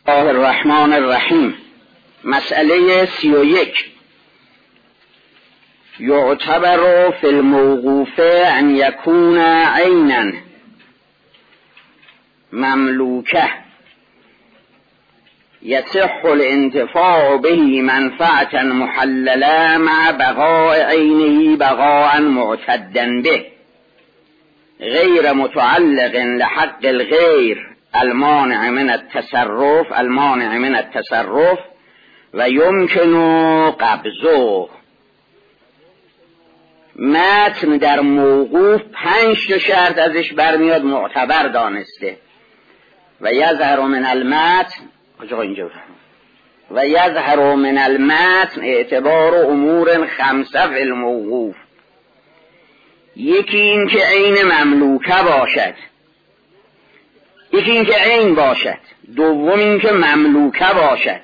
الله الرحمن الرحیم. مسئله 31. یعتبر فی الموقوف ان یکون عینا مملوکه یصح الانتفاع به منفعة محلله مع بقاء عینه بقاء معتدا به غیر متعلق لحق الغیر المانع من التصرف و یمکن قبضه. متن در موقوف 5 شرط ازش برمیاد معتبر دانسته. و یظهر من المتن اعتبار امور 5 فی الموقوف. یکی این که عین مملوکه باشد، یکی این که عین باشد، دوم این که مملوکه باشد،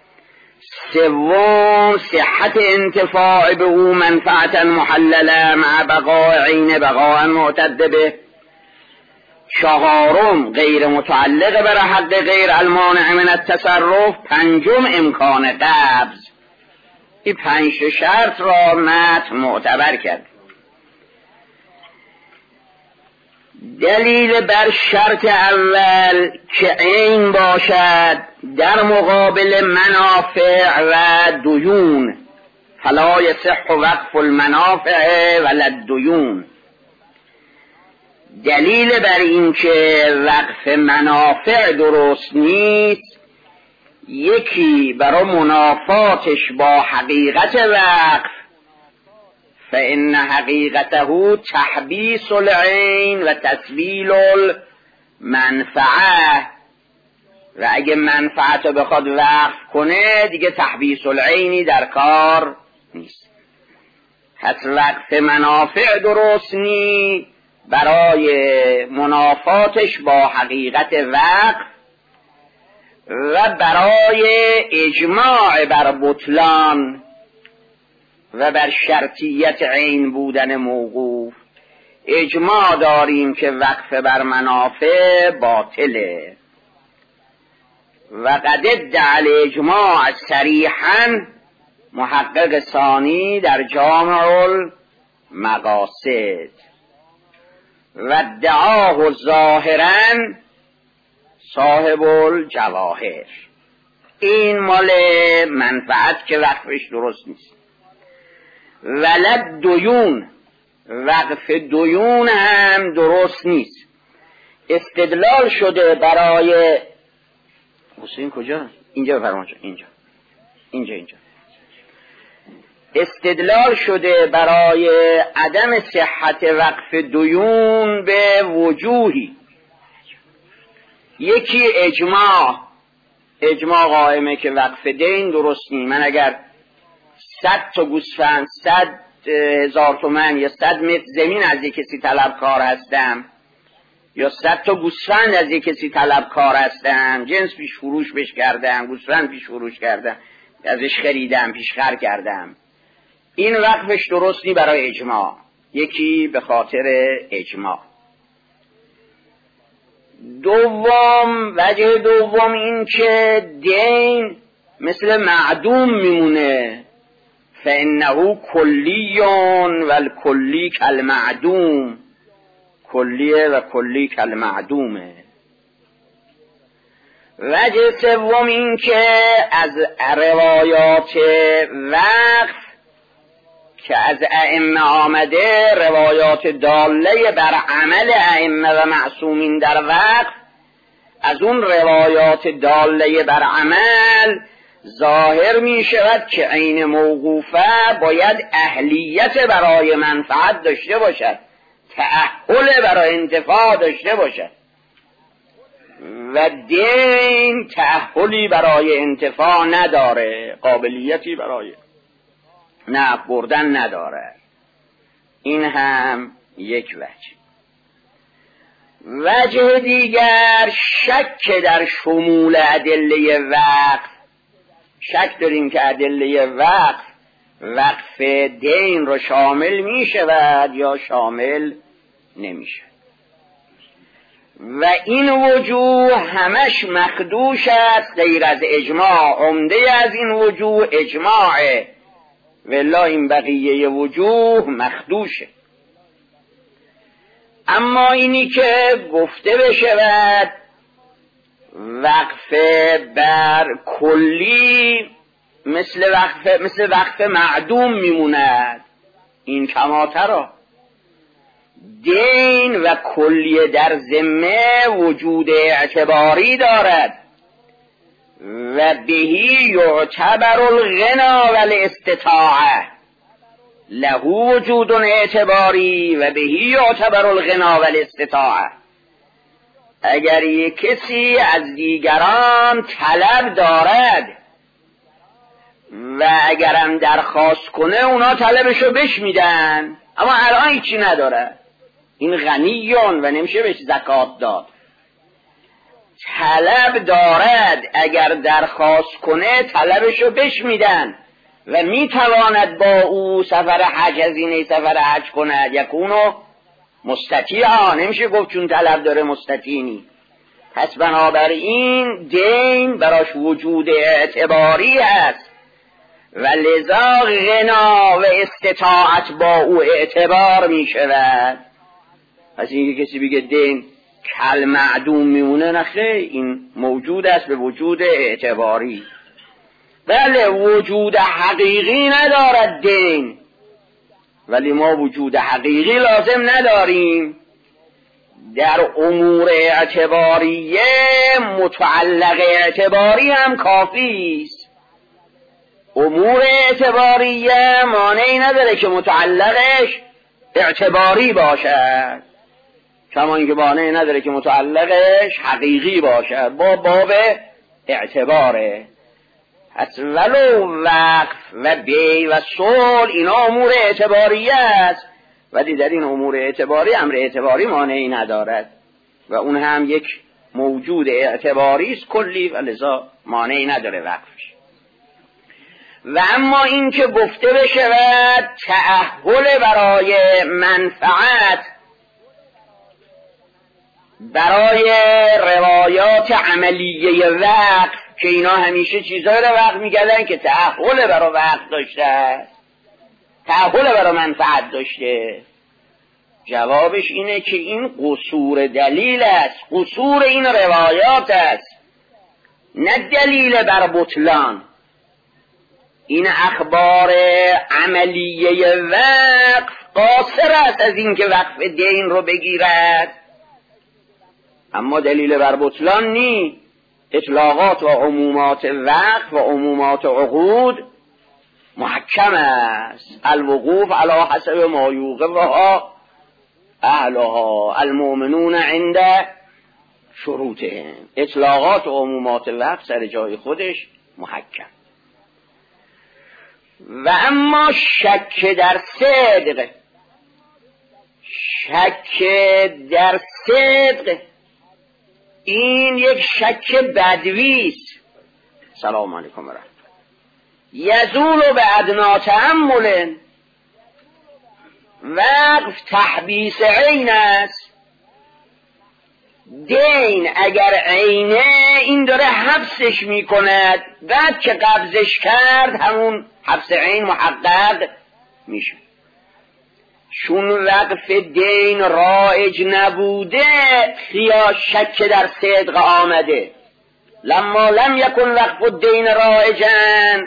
سوم صحت انتفاع به او منفعتا محلله مع بقاء عین بقاء معتد به، چهارم غیر متعلق بر حق غیر المانع من التصرف، پنجم امکان قبض. این 5 شرط را متن معتبر کرد. دلیل بر شرط اول که عین باشد در مقابل منافع و دیون، فلا یصح وقف المنافع ولا الدیون. دلیل بر این که وقف منافع درست نیست، یکی برای منافاتش با حقیقت وقف، فإن حقیقته تحبیس العین و تسبیل المنفعه، و اگه منفعت رو بخواد وقف کنه دیگه تحبیس العینی در کار نیست. پس وقف منافع درست نیست برای منافاتش با حقیقت وقف و برای اجماع بر بطلان و بر شرطیت عین بودن موقوف. اجماع داریم که وقف بر منافع باطله و قد ادعا الاجماع صریحا محقق ثانی در جامع المقاصد و ادعاه ظاهرا صاحب الجواهر. این مال منفعت که وقفش درست نیست. ولد دیون، وقف دیون هم درست نیست. استدلال شده برای حسین کجا؟ اینجا بفرمایید. اینجا استدلال شده برای عدم صحت وقف دیون به وجوهی. یکی اجماع قائمه که وقف دین درست نیست. من اگر 100 تا گوسفند، 100,000 تومان یا 100 متر زمین از یک کسی طلبکار هستم، یا 100 تا گوسفند از یک کسی طلبکار هستم، جنس پیش فروش بش کردم، گوسفند پیش فروش کردم، ازش خریدم، پیش خر کردم، این وقفش درست نیست برای اجماع. یکی به خاطر اجماع. وجه دوم این که دین مثل معدوم میمونه، فانه کلی و الکلی کالمعدوم، کلیه و کلی کالمعدومه. وجه سوم این که از روایات وقف که از ائمه آمده، روایات داله بر عمل ائمه و معصومین در وقف، از اون روایات داله بر عمل ظاهر می شود که عین موقوفه باید اهلیت برای منفعت داشته باشد، تأهل برای انتفاع داشته باشد، و دین تأهلی برای انتفاع نداره، قابلیتی برای نفع بردن نداره. این هم یک وجه دیگر شک در شمول ادله وقف. شک داریم که ادله وقف دین رو شامل می شود یا شامل نمی شود. و این وجوه همش مخدوش است غیر از اجماع. عمده از این وجوه اجماعه، والله این بقیه وجوه مخدوشه. اما اینی که گفته بشود وقف بر کلی مثل وقف معدوم میموند، این کماترا. دین و کلیه در ذمه وجود اعتباری دارد و بهی یعتبر الغنا والاستطاعه، له وجود اعتباری و بهی یعتبر الغنا والاستطاعه. اگر یک کسی از دیگران طلب دارد و اگرم درخواست کنه اونا طلبشو بهش میدن، اما الان هیچی نداره، این غنیون و نمیشه بهش زکات داد. طلب دارد، اگر درخواست کنه طلبشو بهش میدن و میتواند با او سفر حج، هزینه سفر حج کند. یکونو مستطیعا، نمیشه گفت چون طلب داره مستطیعنی. پس بنابراین دین براش وجود اعتباری است و لذا غنا و استطاعت با او اعتبار می شود. پس اینکه کسی بگه دین کل معدوم میمونه، نخیر، این موجود است به وجود اعتباری. بله وجود حقیقی ندارد دین، ولی ما وجود حقیقی لازم نداریم. در امور اعتباریه متعلق اعتباری هم کافی است. امور اعتباریه مانعی نداره که متعلقش اعتباری باشد، کما اینکه مانعی نداره که متعلقش حقیقی باشد، با باب اعتباره. پس ولو وقف و بی و صلح اینا امور اعتباریه است، ولی در این امور اعتباری امر اعتباری مانعی ندارد و اون هم یک موجود اعتباری است کلی و لذا مانعی نداره وقفش. و اما این که گفته بشود تأهل برای منفعت، برای روایات عملیه وقف که اینا همیشه چیزایی رو وقف میکردن که تأهل برای وقف داشته، تأهل برای منفعت داشته. جوابش اینه که این قصور دلیل است، قصور این روایات است، نه دلیل بر بطلان. این اخبار عملیه وقف قاصر است از این که وقف دین رو بگیرد، اما دلیل بر بطلان نی. اطلاقات و عمومات وقف و عمومات عقود محکم است. الوقوف علی حسب ما یوقفها اهلها المؤمنون عند شروطهم. اطلاقات و عمومات وقف سر جای خودش محکم. و اما شک در صدق، شک در صدق این یک شک بدویست. سلام علیکم و رحمت. یزول به ادنا تأمل، وقف تحبیس عین است. دین اگر عینه این داره حبسش میکند، بعد که قبضش کرد همون حبس عین محقق میشه. چون وقف دین رایج نبوده خیال شک در صدق آمده. لما لم یکن وقف الدین رایجا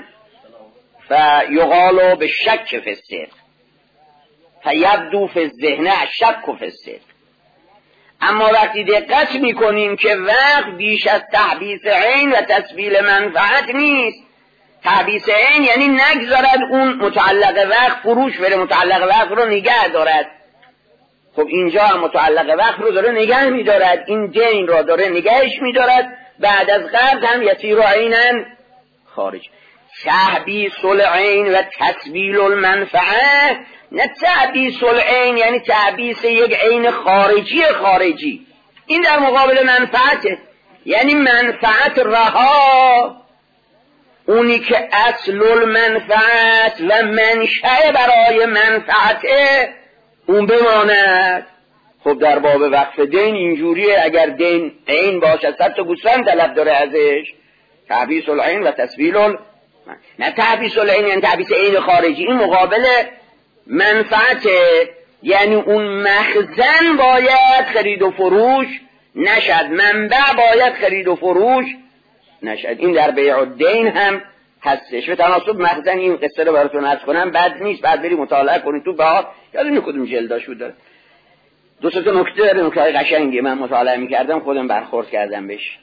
فیقال بالشک فی الصدق فیبدو فی الذهن الشک فی الصدق. اما وقتی دقت میکنیم که وقف بیش از تحبیس عین و تسبیل منفعت نیست. تحبیس عین یعنی نگذارد اون متعلق وقف فروش بره، متعلق وقف رو نگه دارد. خب اینجا هم متعلق وقف رو داره نگه میدارد، این دین رو داره نگهش میدارد، بعد از قبض هم یصیر عینا خارج. تحبیس العین و تسبیل المنفعه، نه تحبیس العین یعنی تحبیس یک عین خارجی، این در مقابل منفعته. یعنی منفعت رها، اونی که اصل المنفعت و منشأ برای منفعته اون بماند. خب در باب وقف دین اینجوریه، اگر دین عین باشه 100 تا گوسفند طلب داره ازش، تحبیس العین و تسویل نه تحبیس العین یعنی تحبیس عین خارجی، این مقابل منفعت، یعنی اون مخزن باید خرید و فروش نشد، منبع باید خرید و فروش نشد. این در بیع الدین هم هستش. به تناسب مخزن این قصه رو براتون عرض کنم، بد نیست، بعد بری مطالعه کنید تو بهار، یادم کدوم جلداشو داره، دو سه تا نکته داره، نکته قشنگی، من مطالعه می‌کردم خودم برخورد کردم بهش.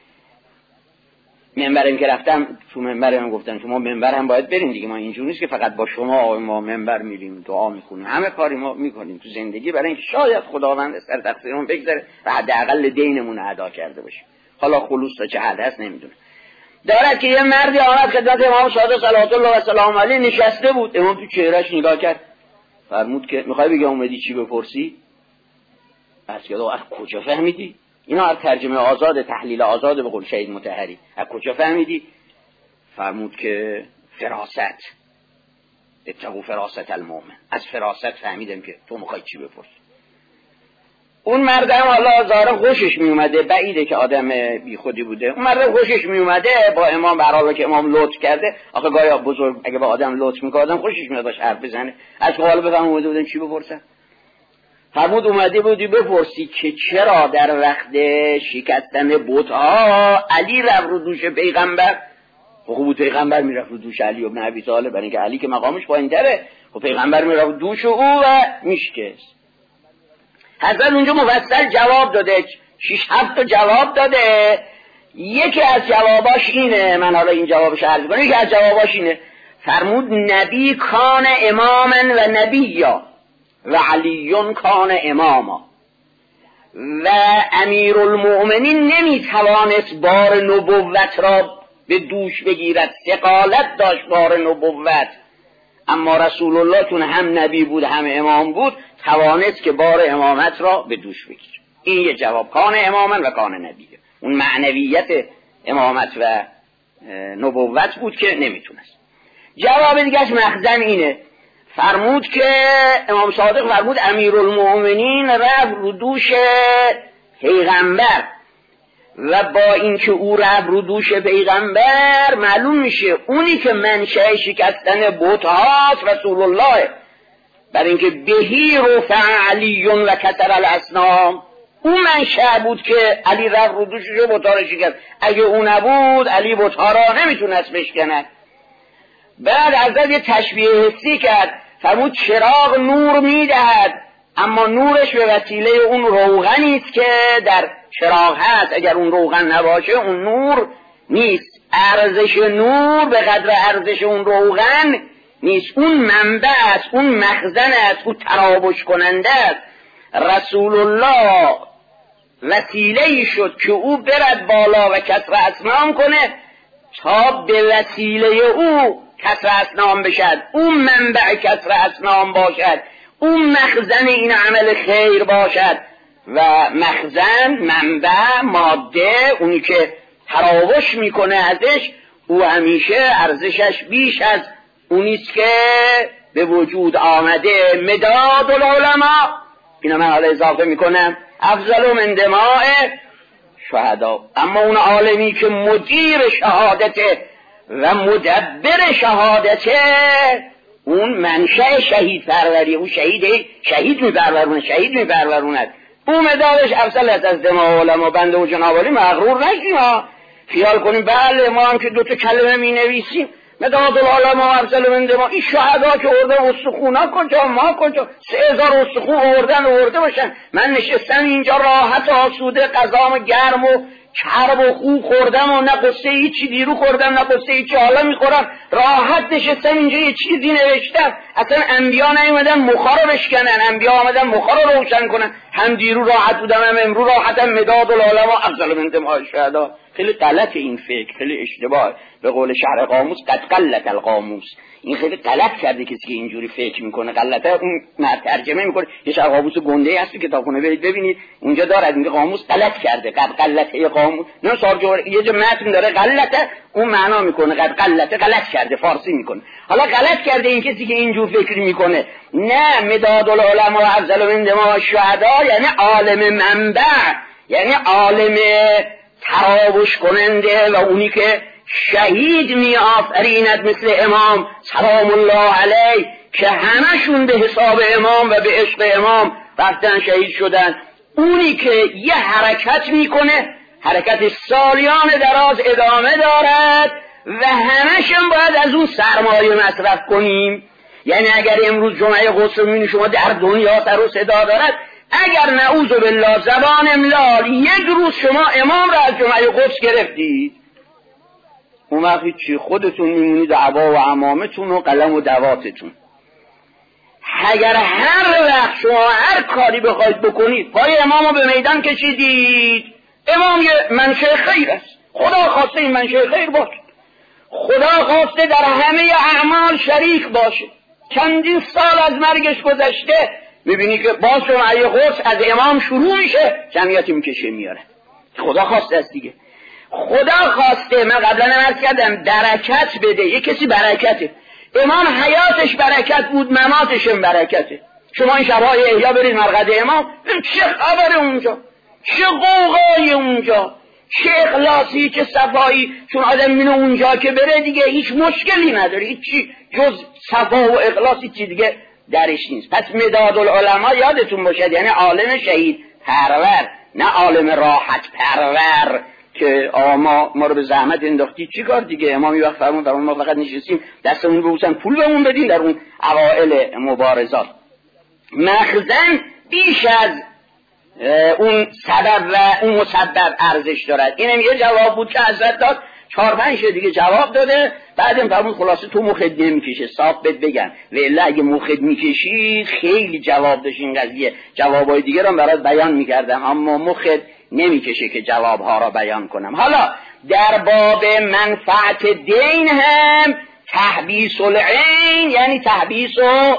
منبرم که رفتم تو منبرم گفتن شما منبر هم باید بریم دیگه، ما اینجوری نیست که فقط با شما ما منبر میریم دعا میکنیم، همه کاری ما میکنیم تو زندگی برای اینکه شاید خداوند سر تقصیرمون بگذره و حداقل دینمون ادا کرده باشیم. حالا خلوص تا چه حد هست نمیدونم. دارد که یه مردی آمد خدمت امام صادق صلوات الله و سلام علیه نشسته بود، امام تو چهرهش نگاه کرد، فرمود که میخوای بگم اومدی چی بپرسی؟ از کجا فهمیدی؟ اینا از ترجمه آزاد، تحلیل آزاد به قول شهید مطهری. از کجا فهمیدی؟ فرمود که فراست، اتقوا فراست المؤمن، از فراست فهمیدم که تو میخوای چی بپرسی. اون مردم حالا ظاهرا خوشش میومده، بعیده که آدم بی خودی بوده، اون مردم خوشش میومده با امام، برحال که امام لطف کرده، آخه گایا بزرگ اگه با آدم لطف میکنه آدم خوشش میاد باش حرف بزنه، از حالا بفهم اومده بودن چی بپرسن. فرمود اومده بودی بپرسی که چرا در وقت شکستن بت‌ها علی رفت رو دوش پیغمبر؟ خب پیغمبر میرفت رو دوش علی ابن ابی طالب، برای اینکه علی که مقامش پایین‌تره، خب پیغمبر میرفت رو دوش او و میشکست. حضرت اونجا مفصل جواب داده، 6-7 تا جواب داده. یکی از جواباش اینه، من حالا این جوابش عرض کنم، یکی از جواباش اینه، فرمود نبی کان اماما و نبیا و علیون کان اماما و امیر المؤمنین نمیتوانست بار نبوت را به دوش بگیرد، ثقالت داشت بار نبوت، اما رسول الله چون هم نبی بود هم امام بود توانست که بار امامت را به دوش بگیرد. این یه جواب، کان اماما و کان نبیه، اون معنویت امامت و نبوت بود که نمیتونست. جواب دیگهش مخزن اینه، فرمود که امام صادق فرمود امیرالمؤمنین رفت رو دوش پیغمبر و با اینکه او رفت رو دوش پیغمبر معلوم میشه اونی که منشأ شکستن بت هاست رسول الله، برای اینکه بهی رفع علیون و کسر الاصنام، اون منشأ بود که علی رفت رو دوشش و بت ها رو شکست، اگه اون نبود علی بت ها را نمیتونست بشکند. بعد حضرت یه تشبیه حسی کرد، فرمود چراغ نور میدهد اما نورش به وسیله اون روغنی است که در چراغ هست، اگر اون روغن نباشه اون نور نیست. ارزش نور به قدر ارزش اون روغن نیست، اون منبع است، اون مخزن است، اون تراوش کننده است. رسول الله وسیله‌ای شد که او برد بالا و کسر اصنام کنه تا به وسیله او کسر اصنام بشد، اون منبع کسر اصنام باشد، اون مخزن این عمل خیر باشد. و مخزن، منبع، ماده، اونی که تراوش میکنه ازش، او همیشه ارزشش بیش از اونیست که به وجود آمده. مداد العلماء، اینا من حالا اضافه میکنم، افضل من دماء شهدا. اما اون عالمی که مدیر شهادته و مدبر شهادته، اون منشأ شهید پروری، اون شهید میپروروند. اون مدادش افضل از دماء علما. بنده و جنابالی مغرور نشیم، خیال کنیم بله ما هم که دوتا کلمه می نویسیم مداد العلماء افضل من دماء، این شهدا که اردن استخونا کجا، ما کجا، 3000 استخون آورده باشن، من نشستم اینجا راحت آسوده، غذام گرم و چرب و خوب خوردم و نه قصه هیچی دیرو خوردم نه قصه هیچی حالا میخورم، راحت نشستم اینجا یه چیزی نوشتم. اصلا انبیا نیومدن مخا رو بشکنن، انبیا آمدن مخا رو روشن کنن. هم دیرو راحت بودم هم امرو راحتم. مداد العلماء افضل من دماء شهدا. خیلی غلط این فکر، خیلی اشتباه. به قول شرح قاموس قد قلت القاموس، این خیلی غلط کرده کسی که اینجوری فکر میکنه. غلطه اون ترجمه میکنه. یه شرح قاموس گنده هست کتابخونه برید ببینید اونجا داره میگه قاموس غلط کرده، قد قلته قاموس. نه سارجور یه جا متن داره غلطه، اون معنا میکنه قد قلته، غلط کرده، فارسی میکنه. حالا غلط کرده این کسی که اینجور فکر میکنه. نه، مداد العلماء افضل من دماء الشهداء یعنی عالم منبع، یعنی عالم تراوش کننده و اونی که شهید می آفریند مثل امام سلام الله علیه که همشون به حساب امام و به عشق امام رفتن شهید شدن. اونی که یه حرکت میکنه، حرکت سالیان دراز ادامه دارد و همشون باید از اون سرمایه مصرف کنیم. یعنی اگر امروز جمعه غسل می‌بینید شما در دنیا سر و صدا دارد، اگر نعوذ بالله زبان املال یک روز شما امام را از جمعه قدس گرفتید، اون وقت چی خودتون میمونید عبا و عمامتون و قلم و دواتتون. اگر هر وقت شما هر کاری بخواید بکنید پای امام رو به میدان کشیدید، امام یه منشأ خیر است، خدا خواسته این منشأ خیر باشه، خدا خواسته در همه اعمال شریک باشه. چندین سال از مرگش گذشته میبینی که باز جمعه قدس از امام شروع میشه، جمعیتی میکشه میاره. خدا خواسته است دیگه. خدا خواسته. من قبلا عرض کردم برکت بده، یه کسی برکته. امام حیاتش برکت بود، مماتش هم برکته. شما این شبهای احیا برید مرقد امام، چه خبر اونجا، چه قوقای اونجا، چه اخلاصی، چه صفایی. چون آدم اینو اونجا که بره دیگه هیچ مشکلی نداره، هیچی جز صفا و اخلاصی چی دیگه درش نیست. پس مداد العلماء یادتون باشد یعنی عالم شهید پرور، نه عالم راحت پرور که ما رو به زحمت انداختی چی کار دیگه. امام یه وقت فرمون در اون ما فقط نشستیم دستمون رو بوسن پول بهمون بدین در اون اوائل مبارزات. مخزن بیش از اون سبب و اون مسبب ارزش دارد. اینم یه جواب بود که حضرت داد، 4-5 دیگه جواب داده. بعدم فرمود خلاصه تو مخت نمیکشه، صاف بهت بگم والله اگه مخت میکشید خیلی جواب داشت این قضیه، جوابای دیگه رو برات بیان میکردم، اما مخت نمیکشه که جوابها را بیان کنم. حالا در باب منفعت دین هم تحبیس العین یعنی تحبیس و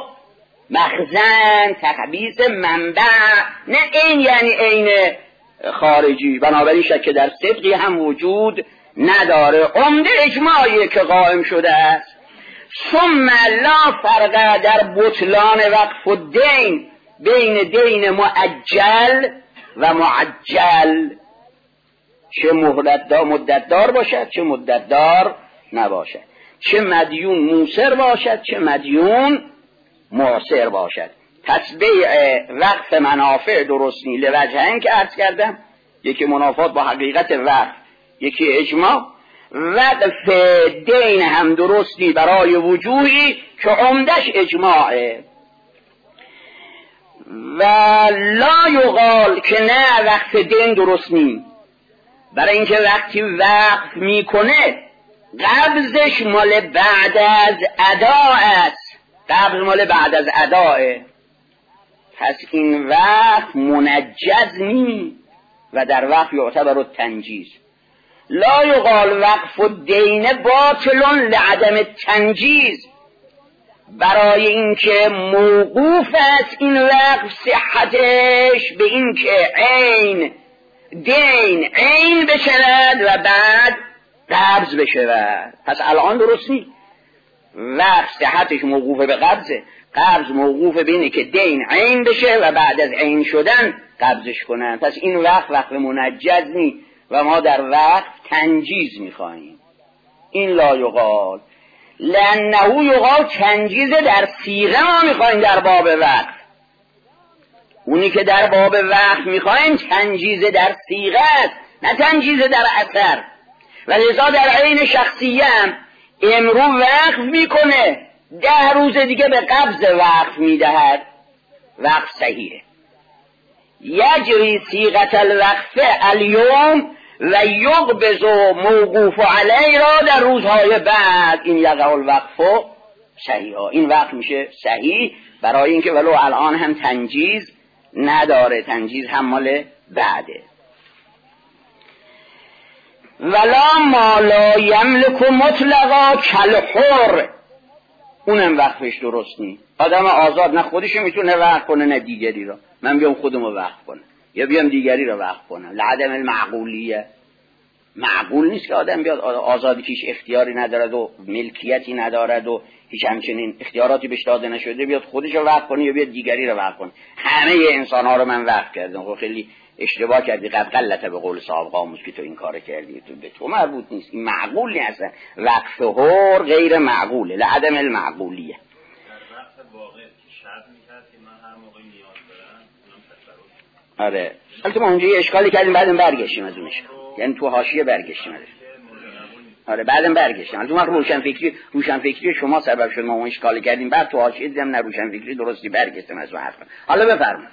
مخزن، تحبیس منبع، نه این یعنی عین خارجی. بنابراین شک در صدقی هم وجود نداره. عمده اجماعی که قائم شده است. ثم لا فرق در بطلان وقف الدین بین دین مؤجل و معجل، چه مدت دار باشد چه مدت دار نباشد، چه مدیون موسر باشد چه مدیون معسر باشد. پس بیع وقف منافع درستنی لوجهین که عرض کردم، یکی منافات با حقیقت وقف، یکی اجماع. وقف دین هم درستی برای وجوهی که عمدش اجماعه. و لا یقال که نه وقف دین درست نی، برای اینکه وقتی وقف میکنه قبضش مال بعد از ادا است، قبض مال بعد از اداه. پس این وقف منجز نی و در وقف یعتبر التنجیز. لا یقال وقف الدین باطل لعدم تنجیز، برای اینکه موقوف است این وقف صحتش به اینکه دین عین بشود و بعد قبض بشود. پس الان درست نیست. وقف صحتش موقوف به قبضه، قبض موقوف به اینه که دین عین بشه و بعد از عین شدن قبضش کنن. پس این وقف منجز نیست و ما در وقف تنجیز میخواهیم. این لا یقال لانه یقال تنجیز در صیغه ما میخواهیم در باب وقف. اونی که در باب وقف میخواهیم تنجیز در صیغه است، نه تنجیز در اثر. و لذا در عین شخصیه هم امرو وقف میکنه، 10 روز دیگه به قبض وقف میدهد، وقف صحیحه. یجری صیغه الوقف الیوم و یقبض موقوف علی را در روزهای بعد، این یقع الوقف صحیح، این وقف میشه صحیح برای اینکه ولو الان هم تنجیز نداره، تنجیز هم مال بعده. ولا ما لا یملک مطلقا کالحر، اونم وقفش درست نیست. آدم آزاد نه خودش میتونه وقف کنه نه دیگری را. من بیام خودمو وقف کنم یا بیام دیگری را وقف کنم. لعدم المعقولیه، معقول نیست که آدم بیاد آزادی که هیچ اختیاری ندارد و ملکیتی ندارد و هیچ همچنین اختیاراتی بهش داده نشده بیاد خودش رو وقف کنه یا بیاد دیگری رو وقف کنه. همه انسان ها رو من وقف کردم. خب خیلی اشتباه کردی، قد غلطه به قول صاحب قاموس که تو این کار کردی، تو به تو مربوط نیست، این معقول نیست اصلا. وقف حر غیر معقوله، لعدم المعقولیه. وقف واقع که شرط می‌کرد که من هر موقع نیاز دارم اونم تصرف. آره البته ما اونجا یه اشکالی کردیم بعدم برگشتیم از اونش، یعنی تو حاشیه برگشتیم ازش. آره بعدم برگشتیم. البته ما روشن فکری شما سبب شد ما اون اشکال کردیم، بعد تو حاشیه دیدم نه روشن فکری درستی برگشتم از اون حرف. حالا بفرمایید.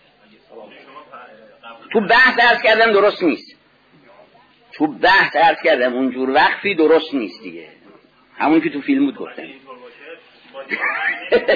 تو بحث عرض کردم درست نیست، تو بحث عرض کردم اونجور وقفی درست نیست دیگه، همون که تو فیلم بود گفتم. اگه به این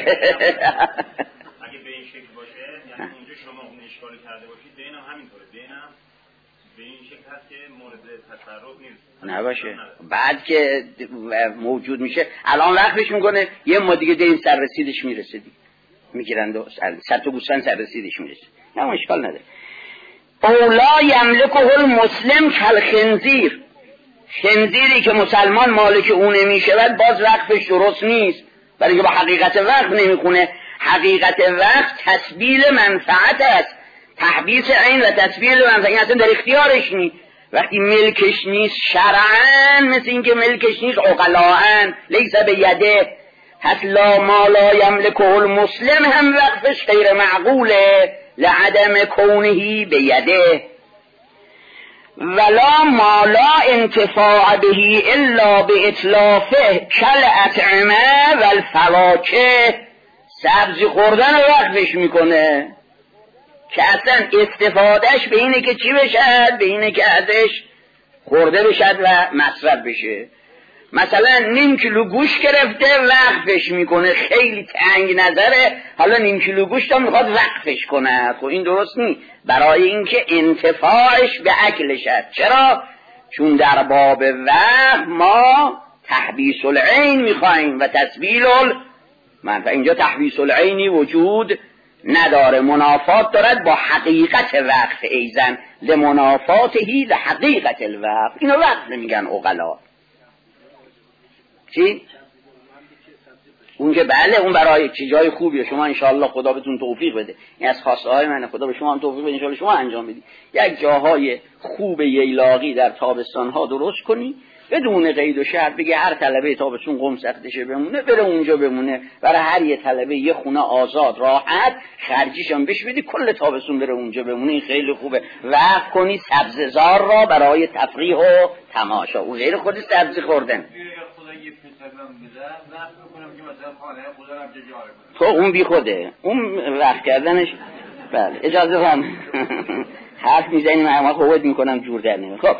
شکل باشه یعنی اونجا شما اون اشکال کرده باشید بینم همینطوره، بینم به این شکل هست که مورد تصرف نیست نباشه. بعد که موجود میشه الان وقفش میکنه یه ما دیگه دین سر رسیدش میرسه دیگه میگیرند و صد تا گوسفند سر رسیدش میرسه، نه اشکال نداره. اولا یملکه المسلم کالخنزیر، خنزیری که مسلمان مالک اون نمیشه باز وقفش درست نیست، برای که با حقیقت وقف نمیخونه. حقیقت وقف تسبیل منفعت است، تحبیس عین و تسبیل منفعت، این اصلا در اختیارش نیست. وقتی ملکش نیست شرعاً مثل این که ملکش نیست عقلاءً لیس بیده، پس لا ما لا یملکه المسلم هم وقفش غیر معقوله لعدم کونه بیده. ولا ما لا انتفاع به الا باطلافه کالاطعمه والفواکه، سبزی خوردن رو وقفش میکنه که اصلا استفادهش به اینه که چی بشد، به اینه که ازش خورده بشد و مصرف بشه. مثلا نیم کیلو گوشت گرفته وقفش میکنه، خیلی تنگ نظره، حالا نیم کیلو گوشت هم میخواد وقفش کنه. خب این درست نیست، برای اینکه انتفاعش به اکلش هست. چرا؟ چون در باب وقف ما تحبیس العین میخوایم و تسبیل المنفعه. اینجا تحبیس العینی وجود نداره، منافات دارد با حقیقت وقف، ایزن لمنافاتهی لحقیقت الوقف. اینو وقف نمیگن عقلا. چی؟ اون که بله اون برای چی جای خوبیه، شما انشاءالله خدا بهتون توفیق بده، این از خواسته های منه، خدا به شما هم توفیق بده انشاءالله شما انجام بدید. یک جاهای خوب ییلاقی در تابستان ها درست کنی بدون قید و شرط، بگه هر طلبه تابستون قم سختشه بمونه بره اونجا بمونه، برای هر یه طلبه یه خونه آزاد راحت خرجیش هم بهش بدی کل تابستون بره اونجا بمونه. این خیلی خوبه. وقف کنی سبززار را برای تفریح و تماشا، اون غیر خودی سبزی خوردن. خب اون بی خوده، اون وقت کردنش. بله اجازه فهم حرف میزنیم اما خودت میکنم جور در نمید. خب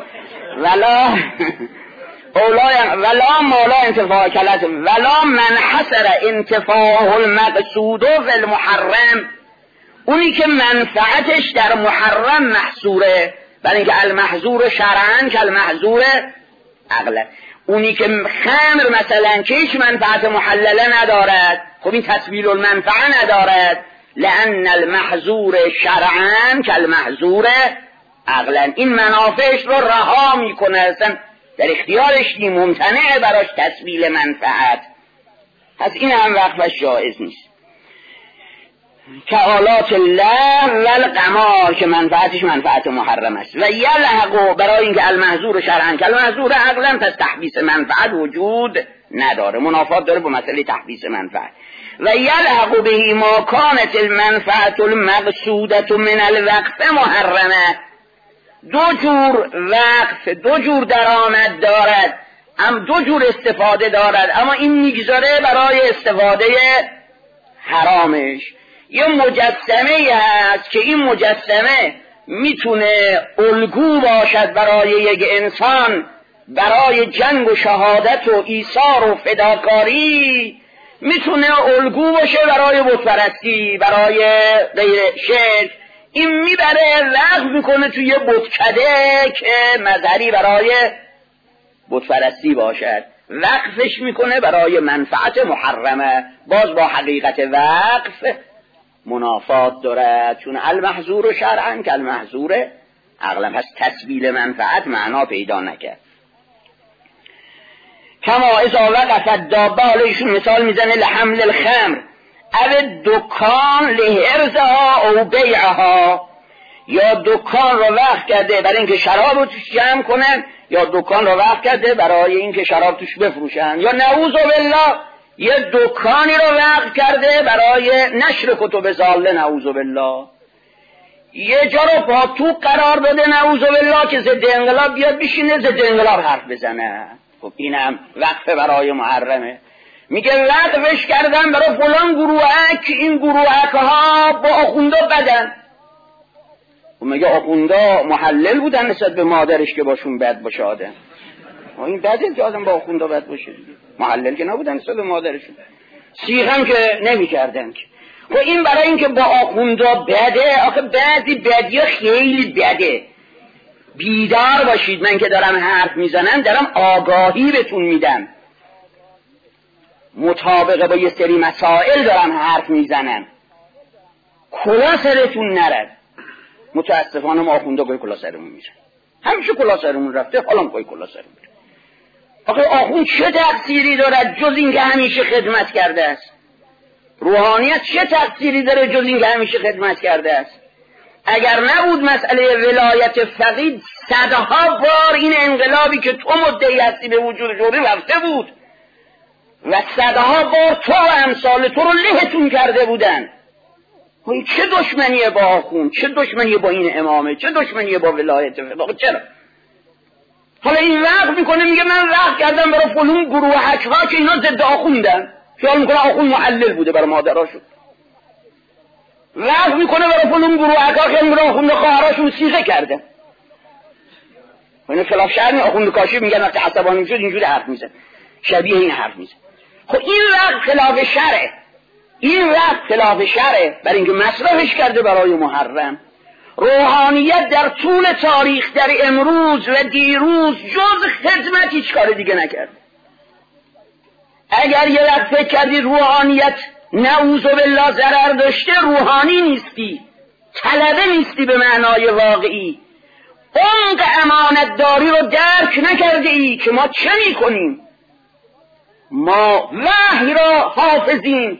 ولا مالا انتفاع کلت ولا من حسر انتفاع المقصود و المحرم، اونی که منفعتش در محرم محصوره، برای اینکه المحظور شرعاً که المحظور عقلا. اونی که خمر مثلا که هیچ منفعت محلله ندارد، خب این تسبیل المنفعه ندارد، لأن المحظور شرعاً که المحظور عقلا. این منافعش رو رها میکنه، اصلا در اختیارش نی، ممتنع براش تسبیل منفعت، پس این هم وقفش جائز نیست. که آلات الله و القمار که منفعتش منفعت محرم است. و یلحقو برای اینکه المحظور شرعاً که المحظور عقلا، پس تحبیس منفعت وجود نداره، منافات داره با مسئله تحبیس منفعت. و یلحقو به ما کانت المنفعت المقصودت من الوقف محرمه. دو جور وقف دو جور درآمد دارد، هم دو جور استفاده دارد، اما این میگذاره برای استفاده حرامش. یه مجسمه هست که این مجسمه میتونه الگو باشد برای یک انسان برای جنگ و شهادت و ایثار و فداکاری، میتونه الگو باشه برای بتپرستی، برای غیر شرک. این میبره وقف میکنه توی بتکده که مظهری برای بت‌پرستی باشد، وقفش میکنه برای منفعت محرمه. باز با حقیقت وقف منافات دارد، چون المحظور شرعا که المحظور عقلا، پس تسبیل منفعت معنا پیدا نکرد. کما اذا وقفت دابه، حالا ایشون مثال میزنه لحمل الخمر او دکان لحرزها او بیعها، یا دکان رو وقف کرده برای اینکه شراب رو توش جمع کنن، یا دکان رو وقف کرده برای اینکه شراب توش بفروشن، یا نعوذ بالله یه دکانی رو وقف کرده برای نشر کتب ضاله، نعوذ بالله یه جا رو پاتوق قرار داده، نعوذ بالله که ضد انقلاب بیاد بشینه ضد انقلاب حرف بزنه. خب اینم وقف برای محرمه. میگه وقفش کردن برای فلان گروهک، این گروهک ها با آخوندا بدن. و میگه آخوندا محلل بودن نسبت به مادرش که باشون بد باشه آدم. این بده که آدم با آخوندا بد باشه، محلل که نبودن نسبت به مادرشون، سیغ هم که نمی کردن که. و این برای این که با آخوندا بده. آخه بعضی بدی خیلی بده. بیدار باشید، من که دارم حرف میزنم دارم آگاهی بهتون میدم، مطابقه با یه سری مسائل دارم حرف میزنم، کلا سرتون نرد. متاسفانه ما آخوندا گوی کلا سرمون میزن، همیشه کلا سرمون رفته، حالا گوی کلا سرمون. آخه آخوند چه تقصیری دارد جز این که همیشه خدمت کرده است؟ روحانیت چه تقصیری داره جز این که همیشه خدمت کرده است؟ اگر نبود مسئله ولایت فقید، صدها بار این انقلابی که تو مدعی هستی به وجود جوری رفته بود و صدها بار تو و امثال تو رو لهتون کرده بودن. چه دشمنیه با آخوند؟ چه دشمنیه با این امامه؟ چه دشمنیه با ولایت فقید؟ چرا؟ حالا این وقت میکنه میگه من وقت کردم برای فلون گروه حکها که اینا ضد آخوندن، خیال میکنه آخوند معلل بوده برای مادراشون. وقت میکنه برای فلون گروه حکها خیال میکنه آخوند خواهراشون سیغه کرده. اینه خلاف شرمی. آخوند کاشی میگن وقتی عصبانی میشد اینجوری حرف میزن، شبیه این حرف میزن. خب این وقت خلاف شرعه، این وقت خلاف شرعه برای اینکه مصرفش کرده برای محرم. روحانیت در طول تاریخ، در امروز و دیروز، جز خدمت هیچ کار دیگه نکرد. اگر یه وقت فکر کردی روحانیت نعوذ بالله ضرر داشته، روحانی نیستی، طلبه نیستی به معنای واقعی. عمق امانتداری رو درک نکرده ای که ما چه می کنیم؟ ما وحی را حافظیم،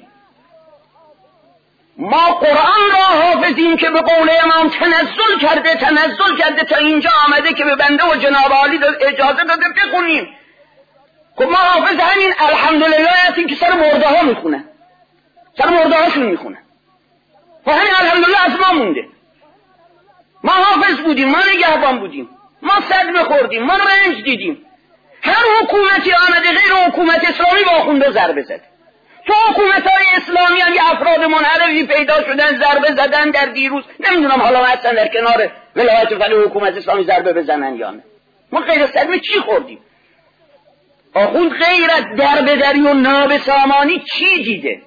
ما قرآن را حافظیم که به قول امام تنزل کرده تا اینجا آمده که به بنده و جناب عالی اجازه داده بخونیم. خب ما حافظ همین الحمدلله هستیم که سر مرده ها میخونه، سر مرده هاشون میخونه. و همین الحمدلله از ما مونده. ما حافظ بودیم، ما نگهبان بودیم، ما صدمه خوردیم، ما رنج دیدیم. هر حکومتی آمده غیر حکومت اسلامی با آخونده ضربه زد. تو حکومت‌های اسلامی هم یه افراد منحرفی پیدا شدن ضربه زدن در دیروز. نمیدونم حالا اصلا در کنار ولایت فقیه حکومت اسلامی ضربه بزنن یا نه. ما غیر از صدمه چی خوردیم؟ آخوند غیر از دربدری و نابسامانی چی دیده؟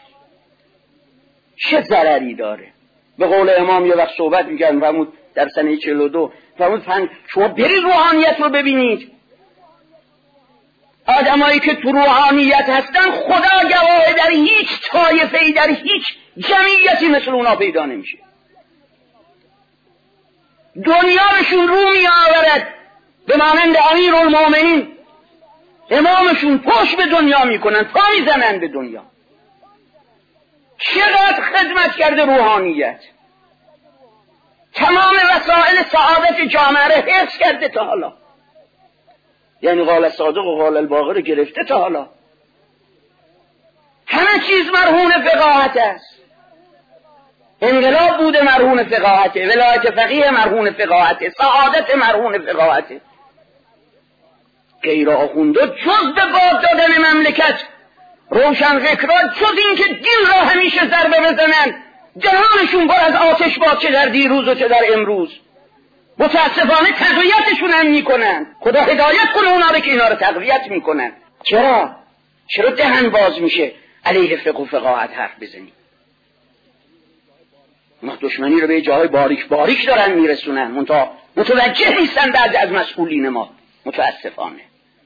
چه ضرری داره؟ به قول امام یه وقت صحبت می‌کردن، فرمود در سنه 42، فرمود شما برید روحانیت رو ببینید. آدمایی که تو روحانیت هستن خدا گواهه در هیچ طایفه‌ای، در هیچ جمعیتی مثل اونا پیدا نمیشه. دنیا بهشون رو میآورد به مانند امیرالمومنین. امامشون پشت به دنیا میکنن، پا میزنن به دنیا. چقدر خدمت کرده روحانیت، تمام وسائل سعادت جامعه را حفظ کرده تا حالا. یعنی قال الصادق و قال الباقر رو گرفته تا حالا. همه چیز مرهون فقاهت است. انقلاب بوده مرهون فقاهته، ولایت فقیه مرهون فقاهته، سعادت مرهون فقاهته. غیر آخونده جز به باد دادن مملکت روشن فکران، جز این که دین را همیشه ضربه بزنن، جهانشون پر از آتش باد، چه در دیروز و چه در امروز. متاسفانه تقویتشون هم میکنن. خدا هدایت کنه اونا رو که اینا رو تقویت میکنن. چرا دهن باز میشه علیه فقه و فقاهت حرف بزنیم؟ ما دشمنی رو به جاهای باریک دارن میرسونن، متوجه نیستن بعضی از مسئولین ما. متاسفانه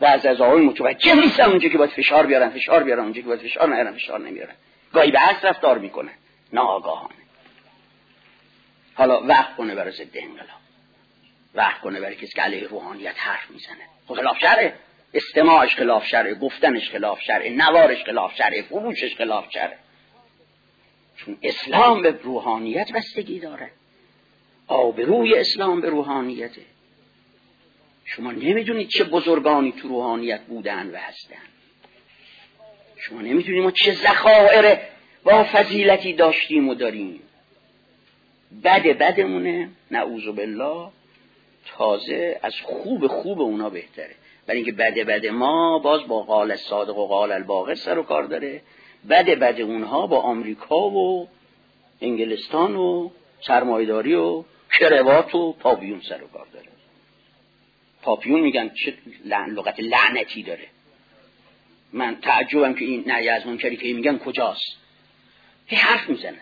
بعض از آقایون متوجه نیستن اونجا که باید فشار بیارن، اونجا که باید فشار نیارن، فشار نمیارن، گاهی به عکس رفتار میکنن ناآگاهانه. حالا وقت کنه برای ضد انقلاب، وقت کنه برای کسی که علیه روحانیت حرف میزنه. خلاف شرعه، استماعش خلاف شرعه، گفتنش خلاف شرعه، نوارش خلاف شرعه، فروشش خلاف شرعه. چون اسلام به روحانیت بستگی داره، آبروی اسلام به روحانیته. شما نمیدونید چه بزرگانی تو روحانیت بودن و هستن. شما نمیدونید ما چه ذخایر با فضیلتی داشتیم و داریم. بدمونه نعوذ بالله، تازه از خوب اونا بهتره. برای اینکه بد ما باز با قال الصادق و قال الباقر سر و کار داره. بد اونها با آمریکا و انگلستان و سرمایه‌داری و کروات و پاپیون سر و کار داره. پاپیون میگن چه لغت لعنتی داره. من تعجبم که این نهی از منکری که میگن کجاست. هی حرف میزنن.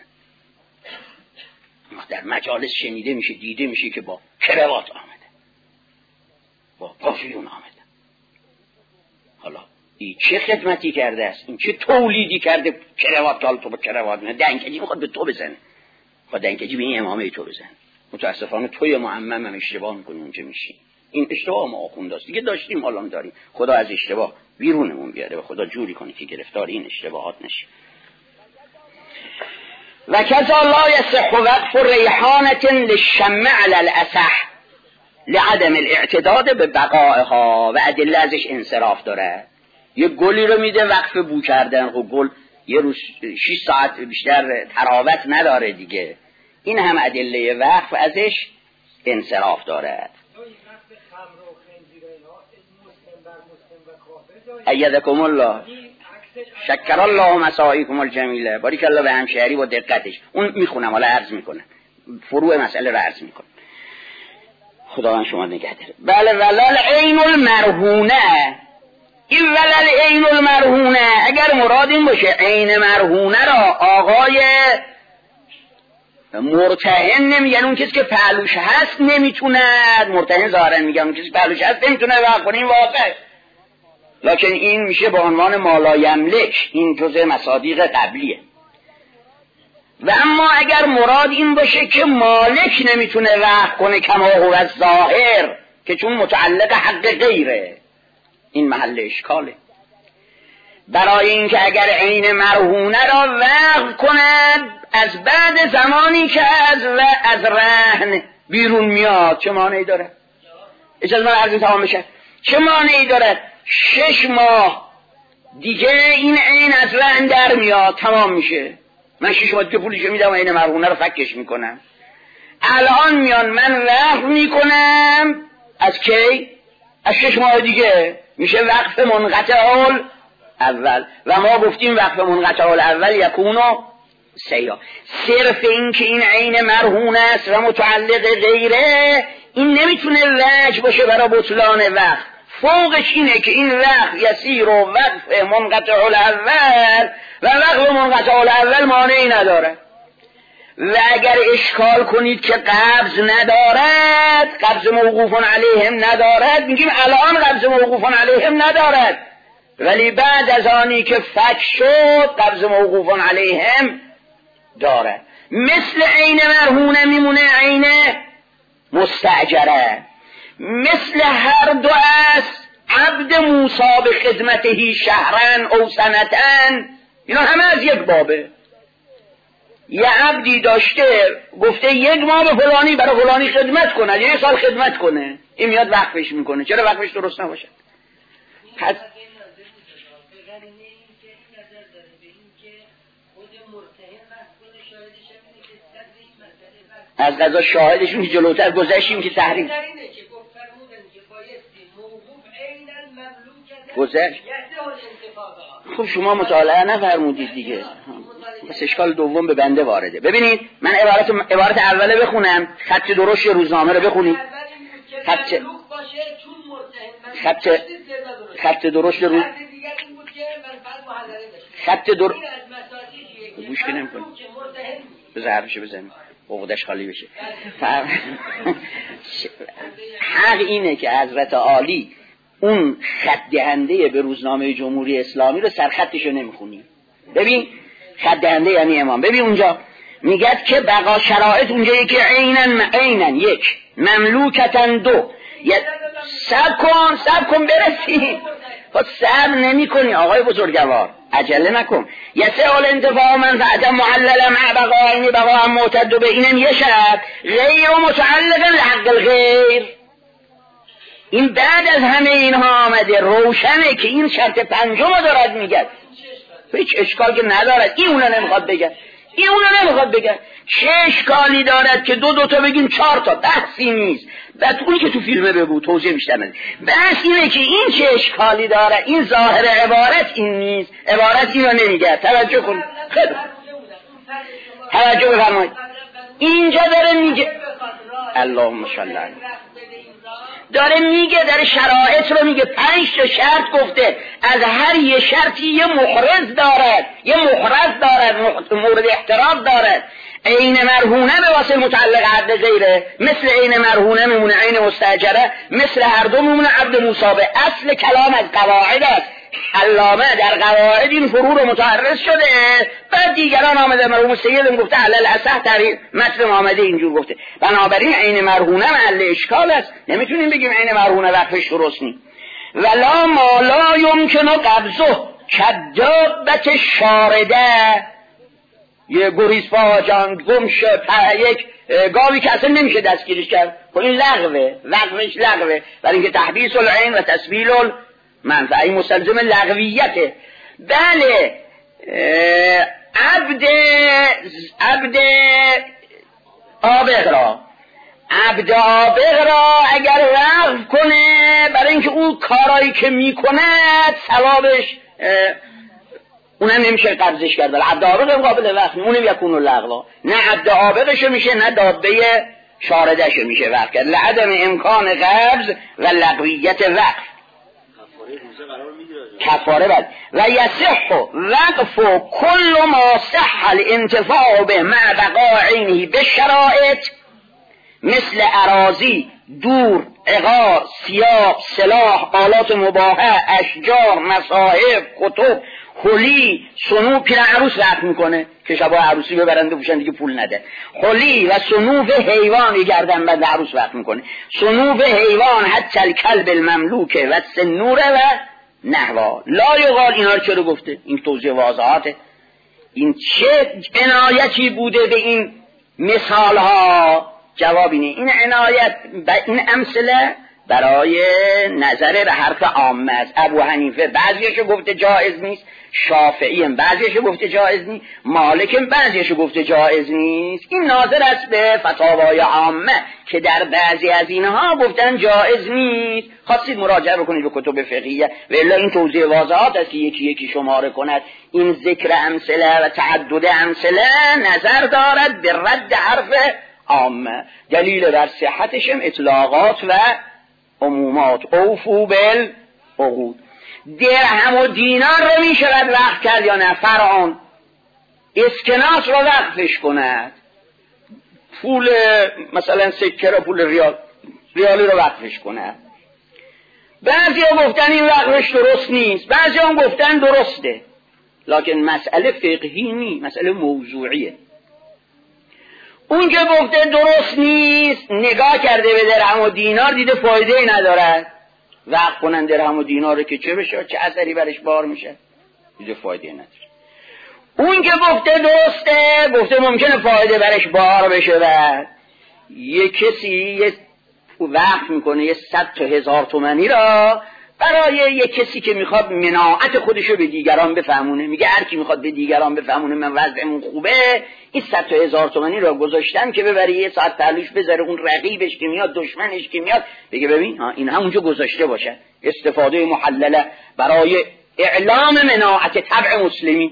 در مجالس شنیده میشه، دیده میشه که با کروات آمده، با پاپیون آمده. حالا این چه خدمتی کرده است؟ این چه تولیدی کرده؟ کروات کال تو با کروات میاد. دنکجی میخواد به تو بزنه، خود دنکجی به این امامه تو بزنه. متاسفانه توی معمم هم اشتباه میکنی اونجا میشی. این اشتباه ما آخونداست دیگه، داشتیم الان داریم. خدا از اشتباه بیرونمون بیاره و خدا جوری کنه که گرفتار این اشتباهات نشیم. و کذا لا یصح وقف ریحانة للشمع علی الاصح لعدم الاعتداد به بقائها و ادله ازش انصراف داره. یه گلی رو میده وقف بو کردن، خب گل یه روز 6 ساعت بیشتر تراوت نداره دیگه. این هم ادله وقف ازش انصراف داره. ایدکم الله شکر الله مساعیکم الجمیله. باریک الله به همشهری با دقتش. اون میخونم حالا عرض میکنم، فروع مسئله رو عرض میکنم. خداوند شما نگه داره. بله ولل عین المرهونه، این ولل عین المرهونه اگر مراد این باشه عین مرهونه را آقای مرتهن نمیگن، اون کسی که پهلوش هست نمیتونه، مرتهن ظاهرا میگن اون کسی که پهلوش هست نمیتونه وقف کنه، این واقع. لکن این میشه به عنوان مالا یملک، این جزء مصادیق قبلیه. و اما اگر مراد این باشه که مالک نمیتونه وقف کنه کما هو الظاهر، که چون متعلق حق غیره، این محل اشکاله. برای اینکه اگر عین مرهونه را وقف کند از بعد زمانی که از رهن بیرون میاد، چه مانعی داره؟ اجازه من عرض تمام بشه. چه مانعی داره؟ 6 ماه دیگه این عین از رهن در میاد، تمام میشه. من 6 ماه که پولش میدم و عین مرهونه رو فکش میکنم. الان میان من وقف میکنم از کی؟ از 6 ماه دیگه میشه وقف منقطع اول. و ما گفتیم وقف منقطع اول یکونو سیا. صرف این که این عین مرهون است و متعلق غیره، این نمیتونه وجه باشه برای بطلان وقف. فوقش اینه که این وقف یسیر و وقف منقطع الاول و وقف منقطع الاول مانعی نداره. و اگر اشکال کنید که قبض ندارد، قبض موقوف علیهم ندارد، میگیم الان قبض موقوف علیهم ندارد، ولی بعد از آنی که فک شد قبض موقوف علیهم داره. مثل عین مرهونه میمونه عین مستاجره. مثل هر دو است عبد موسی به خدمته شهرن او سنتن، اینا همه از یک بابه. یه عبدی داشته گفته 1 ماه به فلانی برای فلانی خدمت کنه، 1 سال خدمت کنه، این میاد وقفش میکنه. چرا وقفش درست نباشه؟ پس از قضا شاهدشون جلوتر گذشتیم که تحریم گذشت. خب شما مطالعه نفرمودید دیگه، بس اشکال دوم به بنده وارده. ببینید من عبارت اوله بخونم، خط درشت روزنامه رو بخونید. خط درشت روز خط درشت گوش که نمی کنید بذار حرفشو بزنیم عقدش خالی بشه. حق اینه که حضرت عالی اون خط دهنده به روزنامه جمهوری اسلامی رو سرخطش رو نمیخونی. ببین خط دهنده یعنی امام. ببین اونجا میگه که بقا شرایط اونجا یکی عینن یک مملوکتن دو سب کن برسی. خود صبر نمی کنی آقای بزرگوار، عجله نکن. یسئل انتفاع منفعت معلل مع بقاء بقاء معتد به اینم یه شرط غیر متعلق لحق الغیر. این بعد از همه اینها آمده روشنه که این شرط پنجم رو دارد میگه، هیچ اشکال که ندارد. این اونو نمیخواد بگه چه اشکالی دارد که دو تا بگیم 4 تا، بحثی نیست. بعد اونی که تو فیلمه بگو توضیح بیشتر نده. بحث اینه که این چه اشکالی داره، این ظاهر عبارت این نیست، عبارت اینو نمیگه. توجه کن، توجه بفرمایید. اینجا داره میگه اللهم صل علی، داره میگه در شرایط رو میگه 5 تا شرط گفته، از هر یه شرطی یه محرز دارد مورد احتراز دارد. عین مرهونه به واسه متعلق عبد غیره، مثل عین مرهونه میمونه عین مستاجره، مثل هر دو میمونه عبد مصابه. اصل کلام از قواعد است. علامه در قواعد این فرو رو متعرض شده، بعد دیگران آمده مرحوم سیدم گفته علل اصح در متن آمده اینجور گفته. بنابراین عین مرهونه محل اشکال است، نمیتونیم بگیم عین مرهونه وقفش درست نی. ولا ما لا یمکن قبضه کدابت شارده، یه گریز پاجان گمشه یک گاوی که اصلا نمیشه دستگیرش کرد، این لغوه، وقفش لغوه، برای اینکه تحبیس العین و تسبیل منفعه این مستلزم لغویته. بله عبد آبغ را اگر وقف کنه برای اینکه اون کارایی که میکنه ثوابش اونم نمیشه قبضش کرد. عبد آبغ قابل وقف اونم یکون لغوا، نه عبد آبغشو میشه نه دابه شاردشو میشه وقف کرد لعدم امکان قبض و لغویت وقف. کفاره بعد و یصح وقف کل ما صح الانتفاع به مع بقاء عینه بالشرائط، مثل اراضی، دور، عقار، ثیاب، سلاح، آلات مباحه، اشجار، مصاحف، کتب، خلی، صنوع. پیر عروس وقت میکنه که شبا عروسی ببرند بپوشن دیگه پول نده. خلی و صنوع حیوان گردن بند عروس وقت میکنه. صنوع حیوان حتی الکلب المملوکه و سنوره و نحوا. لا یقال اینا رو چرا گفته؟ این توضیح واضحاته. این چه عنایتی بوده به این مثال ها؟ جواب اینه این عنایت این امثله برای نظر به حرف عامه است. ابو حنیفه بعضیشو گفته جایز نیست، شافعی هم بعضیشو گفته جایز نیست، مالک هم بعضیشو گفته جایز نیست. این ناظر است به فتاوای عامه که در بعضی از اینها گفتن جایز نیست. خواستید مراجعه بکنید به کتب فقهیه و الا این توضیح واضحات است که یکی یکی شماره کند. این ذکر امثله و تعدد امثله نظر دارد به رد حرف عامه. دلیل در صحتش هم اطلاقات و عمومات. اوفو بالعقود. درهم و دینار رو می شود وقف کرد یا نه؟ فرعون اسکناس رو وقفش کند، پول مثلا سکه رو، پول ریالی رو وقفش کند. بعضی ها گفتن این وقفش درست نیست، بعضی ها گفتن درسته، لکن مسئله فقهی نیست، مسئله موضوعیه. اون که گفته درست نیست نگاه کرده به درهم و دینار، دیده فایده ای ندارد وقف کنن درهم و دینار که چه بشه، چه اثری برش بار میشه، دیده فایده ای نداره. اون که گفته درسته، گفته ممکنه فایده برش بار بشه و یه کسی وقف میکنه 100 تا 1000 تومانی را برای یه کسی که میخواد مناعت خودشو به دیگران بفهمونه. میگه هر کی میخواد به دیگران بفهمونه من وضعمون خوبه، این 100 تا 1000 تومانی را گذاشتم که ببری یه ساعت پهلوش بذاره، اون رقیبش که میاد، دشمنش که میاد بگه ببین این همونجا گذاشته باشه. استفاده محلله برای اعلام مناعت طبع مسلمی.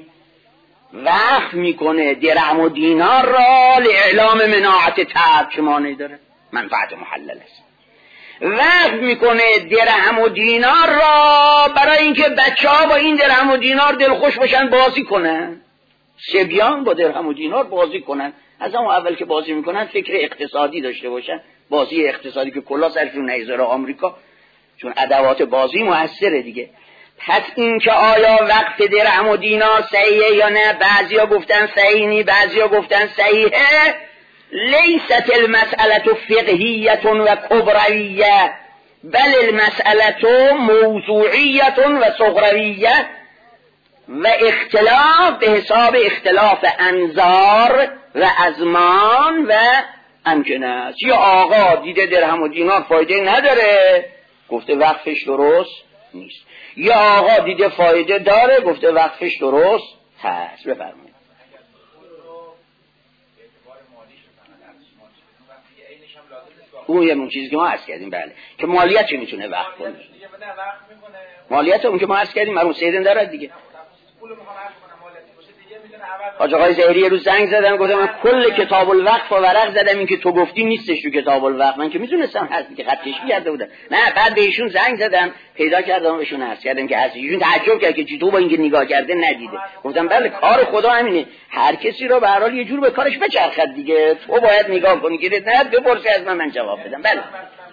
وقف میکنه درهم و دینار را لاعلام مناعت طبع، چه معنی داره؟ منفعت محلل است. وقف میکنه درهم و دینار را برای اینکه بچه‌ها با این درهم و دینار دلخوش باشن، بازی کنن، صبیان با درهم و دینار بازی کنن. از اون اول که بازی میکنن فکر اقتصادی داشته باشن، بازی اقتصادی که کلا سرشون نگذاره آمریکا، چون ادوات بازی موثره دیگه. پس این که آیا وقف درهم و دینار صحیحه یا نه، بعضیا گفتن صحیح نی، بعضیا گفتن صحیحه. لیست المسئله فقهیه و کبرویه بل المسئله موضوعیه و صغرویه و اختلاف به حساب اختلاف انظار و ازمان و امکنه است. یا آقا دیده درهم و دینار فایده نداره، گفته وقفش درست نیست، یا آقا دیده فایده داره، گفته وقفش درست هست. بفرمایید. اون یه چیزی که ما عرض کردیم، بله، که مالیت چه میتونه وقف کنه. مالیت اون که ما عرض کردیم مرحوم سیدن دارد دیگه. حاج آقای ظاهری یه روز زنگ زدن گفتم من کل کتاب الوقف و ورق زدم، این که تو گفتی نیستش تو کتاب الوقف. من که میدونستم هست که خط کشی کرده بودن. نه بعد به ایشون زنگ زدم پیدا کردم بهشون عرض کردم که هست. ایشون تعجب کرد که چطور با اینکه نگاه کرده ندیده. گفتم بله کار خدا همینه، هر کسی رو به هر حال یه جور به کارش بچرخد دیگه، تو باید نگاه کنی که نه بپرسی از من جواب بدم. بله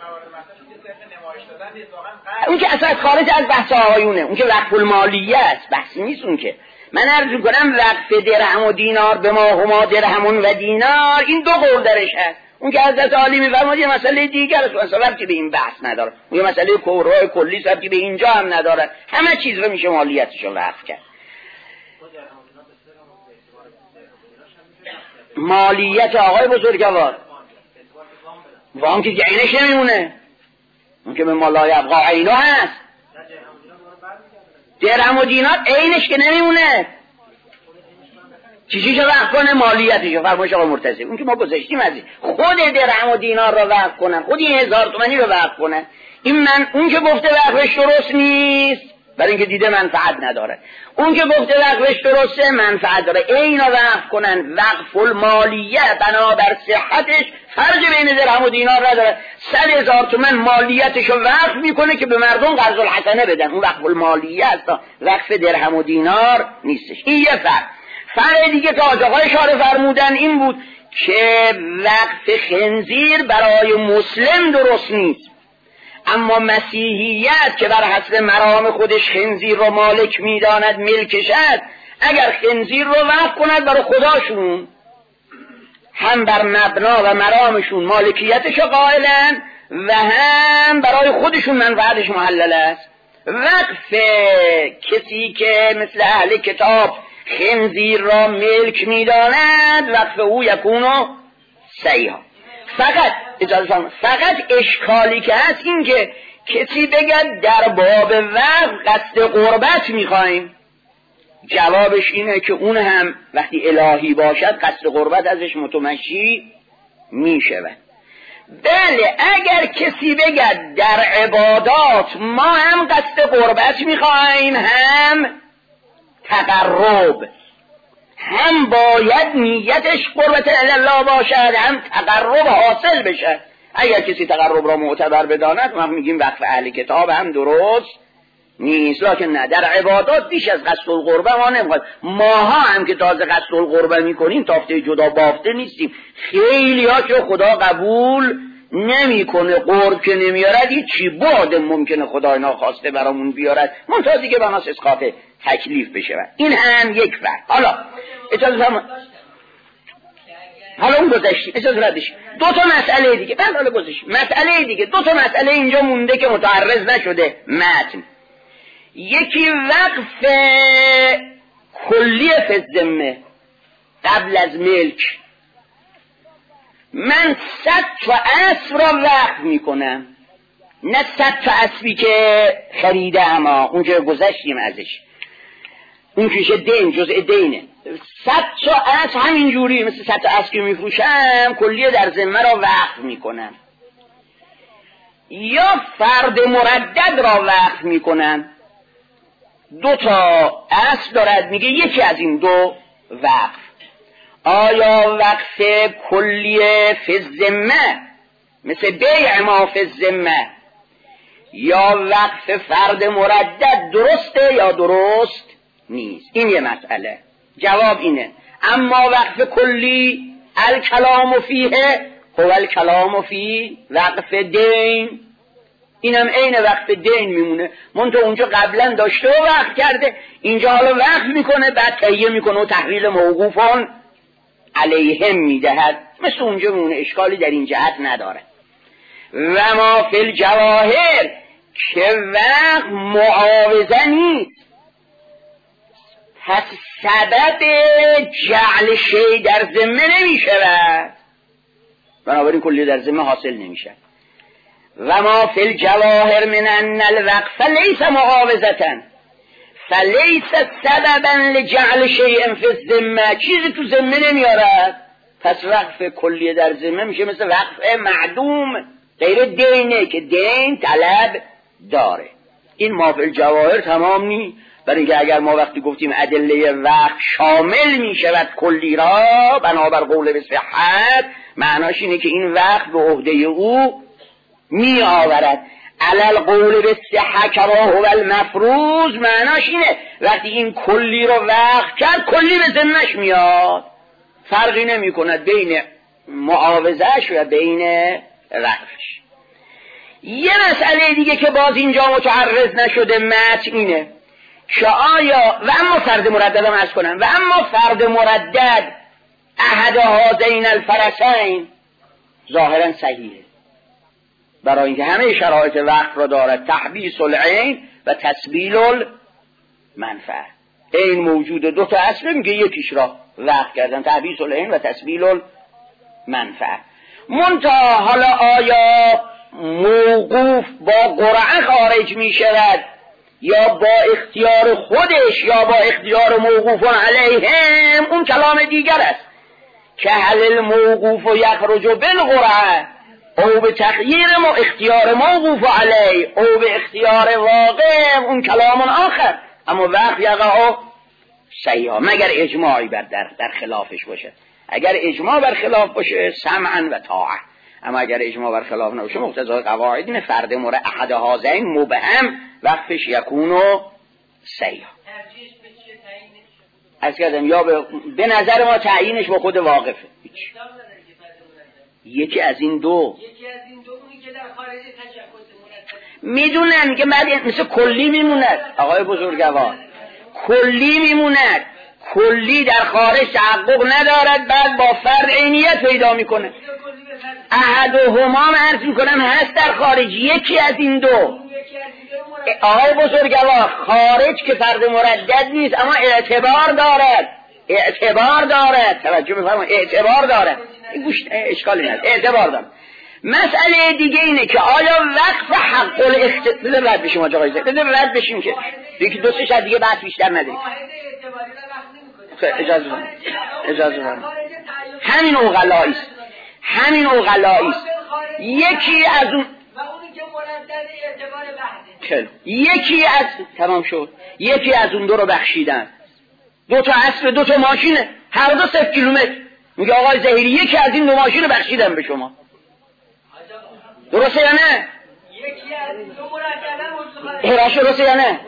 اون که اصلا خارج از بحث آقایونه، اون که وقف المالیه است، بحثی نیست اون که. من عرض کنم وقف درهم و دینار به ما هما درهمون و دینار، این دو قول درش هست. اون که حضرت عالی میفرماد یه مسئله دیگر است، اصلا که به این بحث نداره، اون یه مسئله کورای کلی است که به اینجا هم نداره، همه چیز رو میشه مالیتش رو وقف کرد. مالیت آقای بزرگوار وام که عینش نمیمونه، اون که به مالای ابقا عینو هست. درهم و دینار عینش که نمیمونه، چیزیشو وقف کنه مالیتشو. فرمایش آقای مرتضی اون که ما گذاشتیم از این، خود درهم و دینار رو وقف کنن، خود این 1000 تومانی رو وقف کنه. این من اون که گفته وقفش درست نیست برای اینکه دیده منفعت نداره، اون که گفته وقفش درسته منفعت داره، اینو وقف کنن. وقف المالیه بنابر صحتش فرق بین درهم و دینار نداره. 100,000 تومان مالیتشو وقف میکنه که به مردم قرض الحسنه بدن، اون وقف المالیه است، وقف درهم و دینار نیستش. این یه فرق دیگه که آقای اشاره فرمودن این بود که وقف خنزیر برای مسلم درست نیست، اما مسیحیت که بر حسب مرام خودش خنزیر رو مالک میداند ملکش است، اگر خنزیر رو وقف کند برای خداشون، هم بر مبنا و مرامشون مالکیتش قائلن و هم برای خودشون منفعتش محلل است. وقف کسی که مثل اهل کتاب خنزیر را ملک میداند وقف او یکونو صحیحا. فقط اشکالی که هست این که کسی بگد در باب وقف قصد قربت میخوایم، جوابش اینه که اون هم وقتی الهی باشد قصد قربت ازش متمشی میشود. بله اگر کسی بگد در عبادات ما هم قصد قربت میخوایم هم تقرب، هم باید نیتش قربت الله باشد هم تقرب حاصل بشه. اگر کسی تقرب را معتبر بداند ما میگیم وقف اهل کتاب هم درست نیست، لکن نه در عبادات بیش از قصد القربه ما نمیخواد. ماها هم که تازه قصد القربه میکنیم تافته جدا بافته نیستیم، خیلی ها که خدا قبول نمیکنه، قرب که نمیارد چی بعد ممکنه خدای ناخواسته برامون بیارد، منتها دیگه بناس اسقاط تکلیف بشه. این هم یک فرق. حالا اجازه فرمایید، حالا اون گذشتیم، اجازه ردش. دو تا مسئله دیگه بعد حالا گذشتیم. مسئله دیگه، دو تا مسئله اینجا مونده که متعرض نشده متن. یکی وقف کلی فی الذمه قبل از ملک. من 100 تا اسب را وقف میکنم، نه 100 تا اسبی که خریده اما اون که گذشتیم ازش، اون کشه دین جزء دینه. 100 تا اسب همین جوری مثل 100 تا اسب که میفروشم کلیه در ذمه را وقف میکنم. یا فرد مردد را وقف میکنم، 2 تا اسب دارد میگه یکی از این دو وقف. آیا وقف کلیه فی الذمه مثل بیع ما فی الذمه یا وقف فرد مردد درسته یا درست نیست؟ این یه مسئله. جواب اینه اما وقف کلی الکلام فیه هو الکلام فی وقف دین. اینم عین وقف دین میمونه، منتها اونجا قبلا داشته و وقف کرده، اینجا حالا وقف میکنه، بعد تهیه میکنه و تحویل موقوفان علیهم میدهد، مثل اونجا میمونه، اشکالی در این جهت نداره. و ما فی الجواهر که وقف معاوضه نیست، پس سبب جعل شی در ذمه نمیشود، بنابراین کلی در ذمه حاصل نمیشه. و ما فی الجواهر من ان الوقف لیس معاوضة فلیس سببا لجعل شیء فی الذمه، چیزی تو ذمه نمیارد، پس وقف کلی در ذمه میشه مثل وقف معدوم، غیر دینه که دین طلب داره. این ما فی الجواهر تمام نی، برای اینکه اگر ما وقتی گفتیم ادله وقف شامل میشود کلی را بنابر قول به صحت، معناش اینه که این وقف به عهده او می آورد. علل قول به صحت کما هو المفروض، معناش اینه وقتی این کلی رو وقف کرد کلی به ذمه‌اش میاد، فرقی نمی کند بین معاوضه‌اش و بین وقفش. یه مسئله دیگه که باز اینجا متعرض نشده متن اینه که آیا و اما فرد مردد هم عرض کنم، و اما فرد مردد احد هذین الفرسین ظاهرا صحیحه، برای اینکه همه شرایط وقف را دارد، تحبیس العین و تسبیل المنفعه. عین موجود، دو تا اصل میگه یکیش را وقف کردن، تحبیس العین و تسبیل المنفعه. منتها حالا آیا موقوف با قرعه خارج می شود یا با اختیار خودش یا با اختیار موقوفون علیهم، اون کلام دیگر است که هل الموقوف یخرج بالقرعه او به تغییر اختیار موقوف علیه او به اختیار واقع، اون کلام آخر. اما وقف یقع صحیحا مگر اجماعی در خلافش باشه، اگر اجماع بر خلاف باشه سمعا و طاعه، اما اگر اجماع بر خلاف نباشه مقتضای قواعد اینه فرد مورد احد هذین مبهم وقفش یکونو صحیحا. از کردم یا به نظر ما تعیینش با خود واقفه، یکی از این دو اونی که در خارج تشخص میدونن که بعد مثل کلی میموند. آقای بزرگوار کلی میموند، کلی در خارج تحقق ندارد، بعد با فرد عینیت پیدا میکنه. احدهما عرض میکنم هست در خارج، یکی از این دو. آقای بزرگوار خارج که فرد مردد نیست اما اعتبار دارد، توجه بفرمایید، اعتبار دارد، گوش اشکالی نداره، اعتبار دارد. مسئله دیگه اینه که آیا وقف حق الاختیار رد بشیم آقا جایزه رد بشیم که یکی دو سه شد دیگه بحث بیشتر نداریم. اجازه بدید همین اوغلایی است یکی از اون و اونی که مردد اعتبار بحثه، یکی از تمام شد، یکی از اون دو رو بخشیدن، دو تا اسب دو تا ماشینه، هر دو 0 کیلومتر. میگه آقای ظهیری یکی از این دو ماشین رو بخشیدم به شما، درسته یا نه؟ یکی از دو مرددن هرش درسته یا نه؟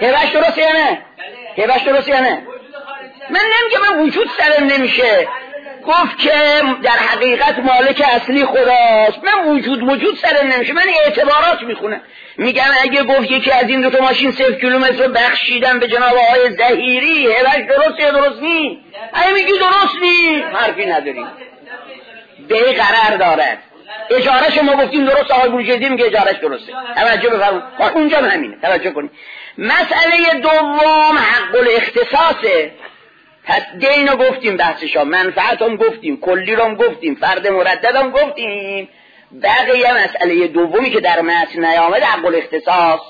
هرش درسته یا نه؟ من نمیگم من وجود سرم نمیشه، گفت که در حقیقت مالک اصلی خداست، من وجود سرم نمیشه، من اعتبارات میخونم. میگم اگه گفت یکی از این دو تا ماشین 0 کیلومتر رو بخشیدم به جناب آقای ظهیری، هرش درسته یا درست نی؟ اگه میگی درست نی حرفی نداریم، به قرار دارد. اجارهش ما گفتیم درست، آقای بروجردی میگه اجارهش درسته، توجه بفرمایید، اونجا همینه، توجه کنید. مسئله دوم حق الاختصاصه. پس دین رو گفتیم بحثشا، منفعت هم گفتیم، کلی رو هم گفتیم، فرد مردد هم گفتیم، بقیه مسئله دومی که در متن نیامده حق الاختصاص.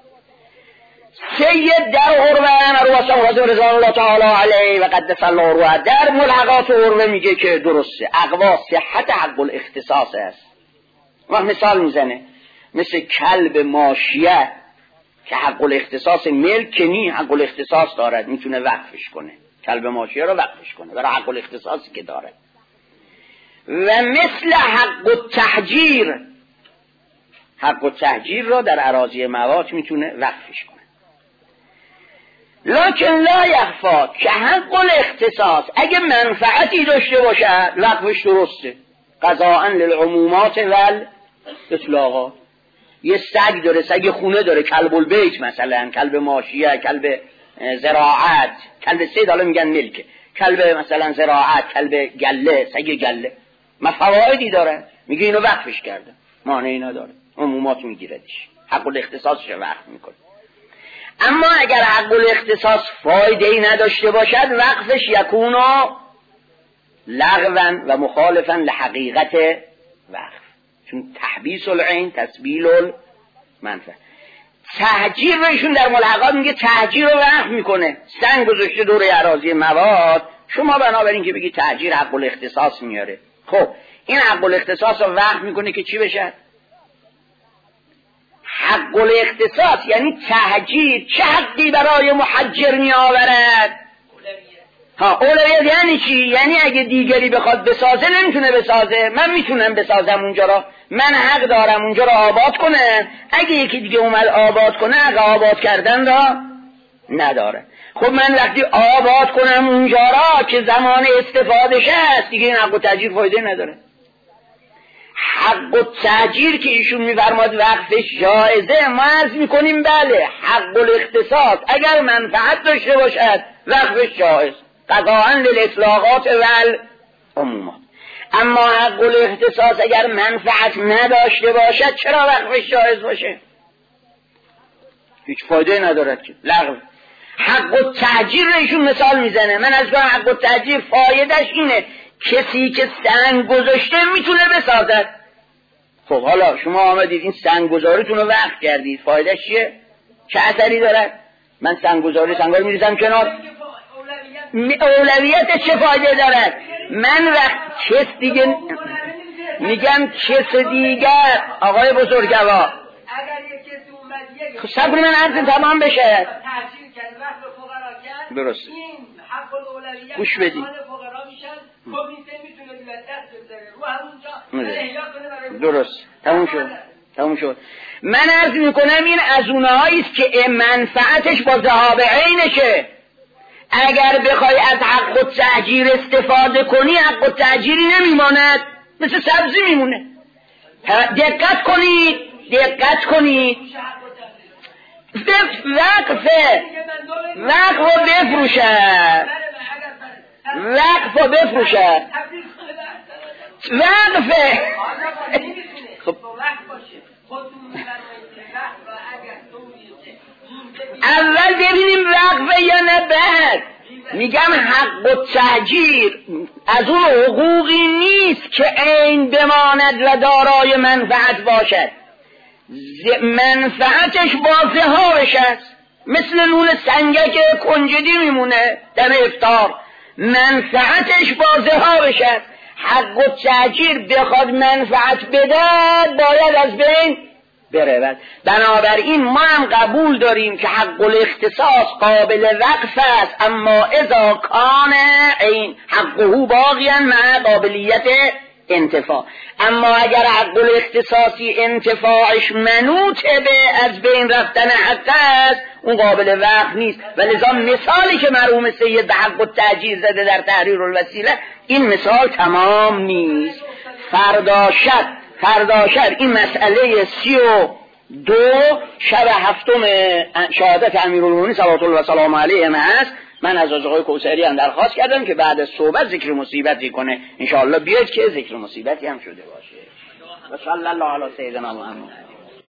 سید در عروه مروه رضوان الله تعالی علیه و قدس الله روح در ملحقات عروه میگه که درسته، اقوا صحت حق الاختصاص است. وقت مثال میزنه مثل کلب ماشیه که حق الاختصاص ملک نی، حق الاختصاص دارد، میتونه وقفش کنه، کلب ماشیه رو وقفش کنه برای حق الاختصاصی که داره. و مثل حق التحجیر، حق التحجیر رو در اراضی موات میتونه وقفش کنه. لکن لا یخفا که حق الاختصاص اگه منفعتی داشته باشه وقفش درسته، قضاء للعمومات والاطلاقات. یه سگ داره، سگ خونه داره، کلب البیت مثلا، کلب ماشیه، کلب زراعت، کلب صید حالا میگن ملکه، کلب مثلا زراعت، کلب گله، سگ گله، ما فوایدی داره، میگه اینو وقفش کرده، مانعی نداره، عمومات میگیردش، حق الاختصاصش وقف میکنه. اما اگر حق الاختصاص فایده‌ای نداشته باشد وقفش یکونو لغوا و مخالفا لحقیقت وقف، چون تحبیس العین تسبیل المنفعه. تهجیر رو ایشون در ملحقات میگه تهجیر رو وقف میکنه. سنگ گذاشته دور اراضی مواد، شما بنابراین که بگی تهجیر حق الاختصاص میاره، خب این حق الاختصاص رو وقف میکنه که چی بشه؟ حق الاختصاص یعنی تهجیر چه حقی برای محجر می آورد؟ اولویت یعنی چی؟ یعنی اگه دیگری بخواد بسازه نمیتونه بسازه، من میتونم بسازم اونجا را، من حق دارم اونجا را آباد کنم، اگه یکی دیگه اومد آباد کنه حق آباد کردن را نداره. خب من وقتی آباد کنم اونجا را که زمان استفادهش هست دیگه این حق و تهجیر فایده نداره. حق و تهجیر که ایشون میفرماد وقفش جایزه، ما عرض میکنیم بله حق الاختصاص اگر منفعت داشته باشد وقفش جایز قضاءً للاطلاقات و العمومات. اما حق الاختصاص اگر منفعت نداشته باشد چرا وقفش جایز باشه؟ هیچ فایده ندارد که لغو. حق و تهجیر رو ایشون مثال میزنه، من از کنم حق و تهجیر فایدهش اینه کسی که سنگ گذاشته میتونه بسازد. خب حالا شما آمدید این سنگ گذاریتون رو وقف کردید، فایدهش چیه؟ چه اثری دارد؟ من سنگ گذاری سنگا رو میریزم کنار، اولویت چه فایده دارد؟ من وقت کس دیگه میگم کس دیگر آقای بزرگوار خب صبر من عرض تمام بشه درست گوش بدید درست تموم شد. من عرض میکنم این از اونهایی است که منفعتش با ذهاب عینشه. اگر بخوای از حق و تهجیر استفاده کنی حق و تهجیری نمیماند، مثل سبزی میمونه. دقت کنید وقف رو بفروشد خب اول ببینیم وقفه یا نه. بعد میگم حق و تهجیر از اون حقوقی نیست که عین بماند و دارای منفعت باشد، منفعتش با ذهابش است. مثل نون سنگک کنجدی میمونه در افطار، منفعتش با ذهابش است. حق و تهجیر بخواد منفعت بدهد باید از بین برود. بنابراین ما هم قبول داریم که حق الاختصاص قابل وقف است، اما اذا کان این حقه باقیا مع قابلیت انتفاع. اما اگر حق الاختصاصی انتفاعش منوط به از بین رفتن حق است اون قابل وقف نیست. ولذا مثالی که مرحوم سید به حق و تهجیر زده در تحریر الوسیله این مثال تمام نیست. فردا شب این مسئله 32 شب هفتم شهادت امیرالمومنین صلوات الله و سلام علیه هست. من از آقای کوثری هم درخواست کردم که بعد از صحبت ذکر مصیبتی کنه، انشاءالله بیاد که ذکر مصیبتی هم شده باشه. و صلی الله علی سیدنا محمد.